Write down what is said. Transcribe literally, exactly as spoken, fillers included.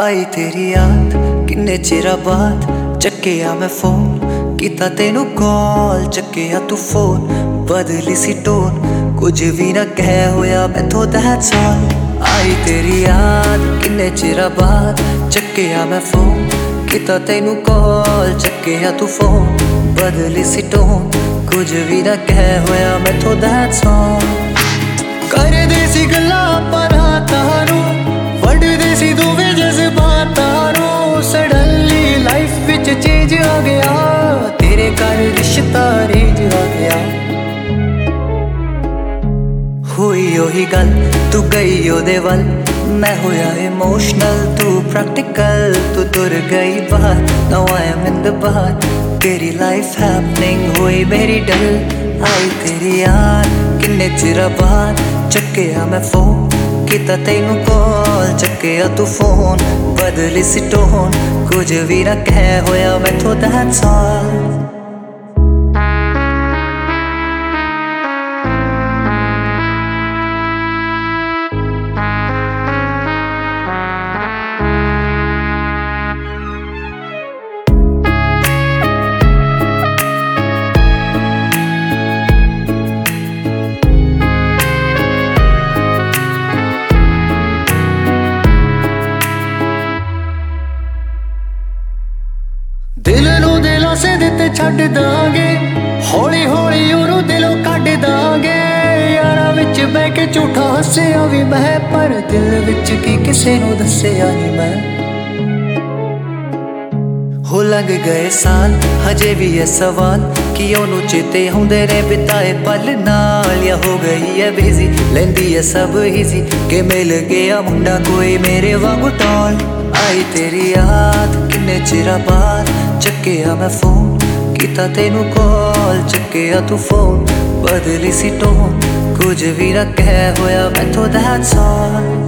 आई तेरी याद किन्ने चिरा बाद चक्किया मैं फोन किता तेनू कॉल चक्किया तू फोन बदली सी टोन कुछ भी ना कह होया मैथों दैट्स ऑल। आई तेरी याद किन्ने चिरा बाद चक्किया मैं फोन किता तेनू कॉल चक्किया तू फोन बदली सी टोन कुछ भी ना कह होया मैथों दैट्स ऑल। कर दे सी गल्लां परां तारों वड्डदे सी दोवें जज़्बातां नूं सडनली लाइफ विच चेंज आ गया तेरे घर रिश्ता रेंज आ गया। हुई ओही गल तू गई ओदे वल मैं होया इमोशनल तू प्रैक्टिकल तू तुर गई बाहर now I am in the बाहर तेरी लाइफ हैपनिंग हुई मेरी डल। आई तेरी याद किन्ने चिरा बाद चक्किया मैं फोन किता तेनू कॉल चक्किया तू फोन बदली सी टोन कुछ भी ना कह होया मैथों दैट्स ऑल। दिल नू दिलों से दिते छड्ड दांगे हौली हौली ओनू दिलों कड्ड दांगे यारां विच बैठ के झूठा हस्सिया भी मैं पर दिल विच की किसे नू दस्सिया नहीं मैं। हो लग गए साल हजे भी है सवाल कि ओनू चेते आउंदे ने बिताए पल नाल या हो गई है बिजी लैंदी है सब इजी के मिल गया मुंडा कोई मेरे वांगू टॉल। आई तेरी याद किन्ने चिरा बाद चक्किया मैं फोन किता तेनू कॉल चक्किया तू फोन बदली सी टोन कुछ भी ना कह होया मैथों दैट्स ऑल।